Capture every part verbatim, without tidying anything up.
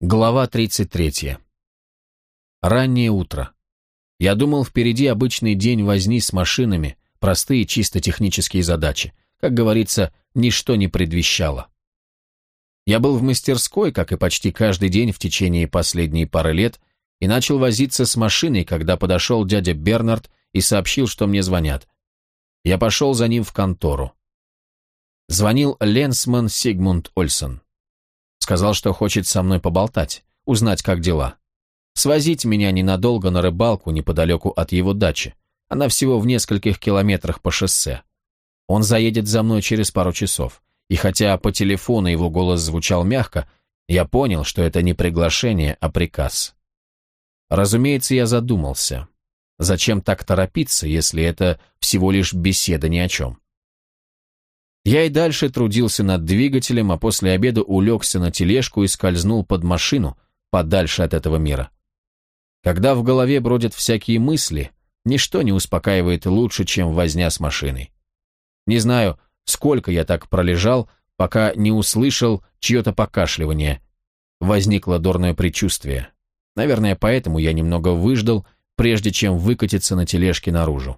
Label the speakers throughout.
Speaker 1: Глава тридцать третья. Раннее утро. Я думал, впереди обычный день возни с машинами, простые чисто технические задачи. Как говорится, ничто не предвещало. Я был в мастерской, как и почти каждый день в течение последней пары лет, и начал возиться с машиной, когда подошел дядя Бернард и сообщил, что мне звонят. Я пошел за ним в контору. Звонил ленсман Сигмунд Ольсен. Сказал, что хочет со мной поболтать, узнать, как дела. Свозить меня ненадолго на рыбалку неподалеку от его дачи. Она всего в нескольких километрах по шоссе. Он заедет за мной через пару часов. И хотя по телефону его голос звучал мягко, я понял, что это не приглашение, а приказ. Разумеется, я задумался. Зачем так торопиться, если это всего лишь беседа ни о чем? Я и дальше трудился над двигателем, а после обеда улегся на тележку и скользнул под машину, подальше от этого мира. Когда в голове бродят всякие мысли, ничто не успокаивает лучше, чем возня с машиной. Не знаю, сколько я так пролежал, пока не услышал чье-то покашливание. Возникло дурное предчувствие. Наверное, поэтому я немного выждал, прежде чем выкатиться на тележке наружу.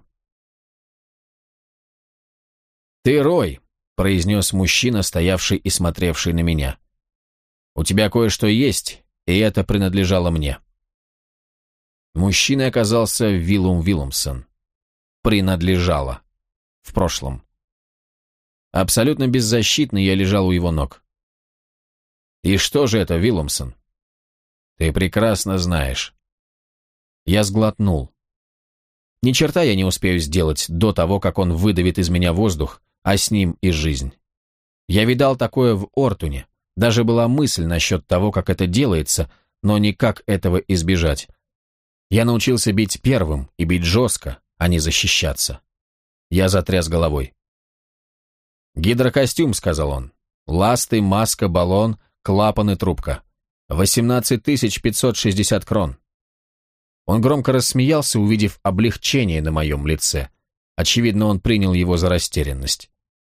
Speaker 1: «Ты Рой», — произнес мужчина, стоявший и смотревший на меня. «У тебя кое-что есть, и это принадлежало мне». Мужчиной оказался Виллум Виллумсон. Принадлежало. В прошлом. Абсолютно беззащитный я лежал у его ног. «И что же это, Виллумсон?» «Ты прекрасно знаешь». Я сглотнул. Ни черта я не успею сделать до того, как он выдавит из меня воздух, а с ним и жизнь. Я видал такое в Ортуне. Даже была мысль насчет того, как это делается, но никак этого избежать. Я научился бить первым и бить жестко, а не защищаться. Я затряс головой. «Гидрокостюм», — сказал он. «Ласты, маска, баллон, клапан и трубка. восемнадцать тысяч пятьсот шестьдесят крон». Он громко рассмеялся, увидев облегчение на моем лице. Очевидно, он принял его за растерянность.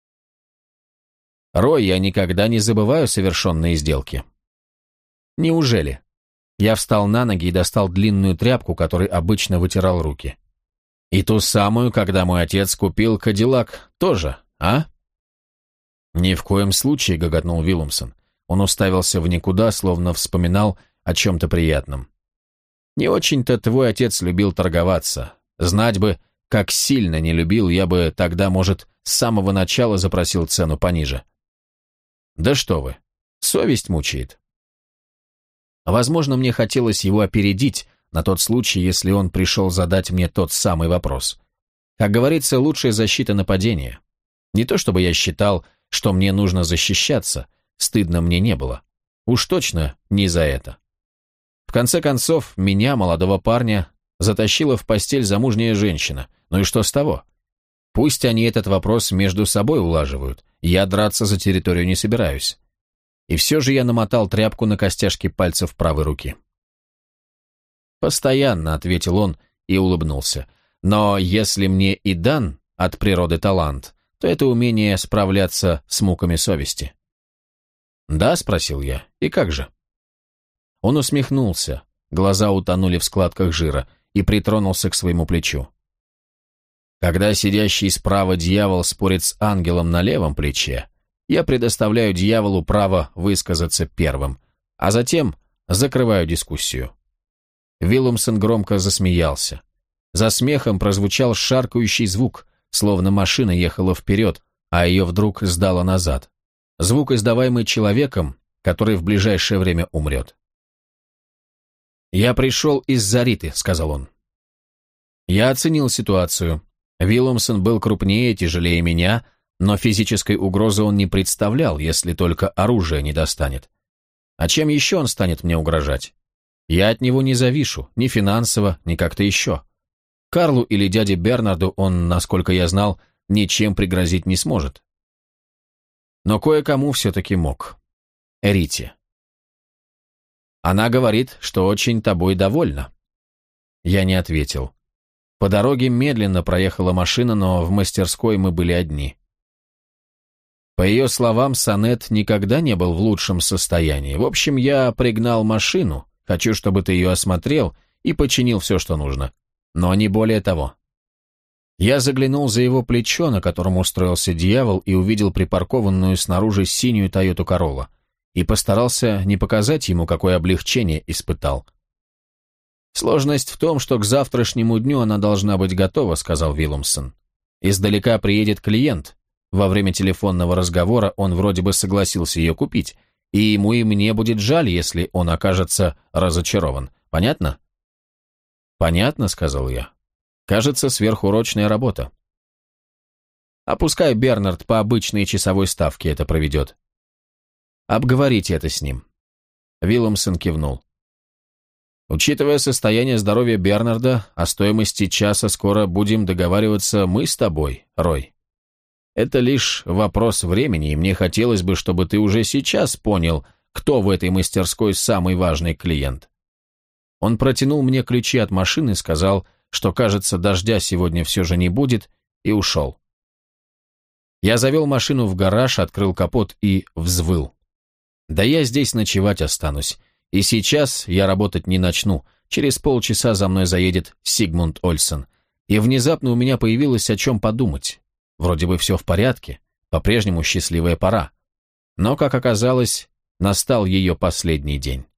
Speaker 1: «Рой, я никогда не забываю совершенные сделки». «Неужели?» Я встал на ноги и достал длинную тряпку, которой обычно вытирал руки. «И ту самую, когда мой отец купил Кадиллак, тоже, а?» «Ни в коем случае», — гоготнул Виллумсон. Он уставился в никуда, словно вспоминал о чем-то приятном. «Не очень-то твой отец любил торговаться. Знать бы, как сильно не любил, я бы тогда, может, с самого начала запросил цену пониже». «Да что вы, совесть мучает». Возможно, мне хотелось его опередить на тот случай, если он пришел задать мне тот самый вопрос. Как говорится, лучшая защита нападения. Не то чтобы я считал, что мне нужно защищаться, стыдно мне не было. Уж точно не за это. В конце концов, меня, молодого парня, затащила в постель замужняя женщина. Ну и что с того? Пусть они этот вопрос между собой улаживают. Я драться за территорию не собираюсь. И все же я намотал тряпку на костяшки пальцев правой руки. «Постоянно», — ответил он и улыбнулся. «Но если мне и дан от природы талант, то это умение справляться с муками совести». «Да?» — спросил я. «И как же?» Он усмехнулся, глаза утонули в складках жира и притронулся к своему плечу. «Когда сидящий справа дьявол спорит с ангелом на левом плече, я предоставляю дьяволу право высказаться первым, а затем закрываю дискуссию». Виллумсон громко засмеялся. За смехом прозвучал шаркающий звук, словно машина ехала вперед, а ее вдруг сдала назад. Звук, издаваемый человеком, который в ближайшее время умрет. «Я пришел из-за Риты», — сказал он. Я оценил ситуацию. Виллумсон был крупнее, тяжелее меня, но физической угрозы он не представлял, если только оружие не достанет. А чем еще он станет мне угрожать? Я от него не завишу, ни финансово, ни как-то еще. Карлу или дяде Бернарду он, насколько я знал, ничем пригрозить не сможет. Но кое-кому все-таки мог. Рите. Она говорит, что очень тобой довольна. Я не ответил. По дороге медленно проехала машина, но в мастерской мы были одни. По ее словам, Сонет никогда не был в лучшем состоянии. В общем, я пригнал машину, хочу, чтобы ты ее осмотрел и починил все, что нужно. Но не более того. Я заглянул за его плечо, на котором устроился дьявол, и увидел припаркованную снаружи синюю Тойоту Королла, и постарался не показать ему, какое облегчение испытал. «Сложность в том, что к завтрашнему дню она должна быть готова», — сказал Виллумсон. «Издалека приедет клиент. Во время телефонного разговора он вроде бы согласился ее купить, и ему и мне будет жаль, если он окажется разочарован. Понятно?» «Понятно», — сказал я. «Кажется, сверхурочная работа». «А пускай Бернард по обычной часовой ставке это проведет». «Обговорите это с ним». Виллумсон кивнул. «Учитывая состояние здоровья Бернарда, о стоимости часа скоро будем договариваться мы с тобой, Рой. Это лишь вопрос времени, и мне хотелось бы, чтобы ты уже сейчас понял, кто в этой мастерской самый важный клиент». Он протянул мне ключи от машины, сказал, что, кажется, дождя сегодня все же не будет, и ушел. Я завел машину в гараж, открыл капот и взвыл. Да я здесь ночевать останусь. И сейчас я работать не начну. Через полчаса за мной заедет Сигмунд Ольсен. И внезапно у меня появилось о чем подумать. Вроде бы все в порядке, по-прежнему счастливая пора. Но, как оказалось, настал ее последний день.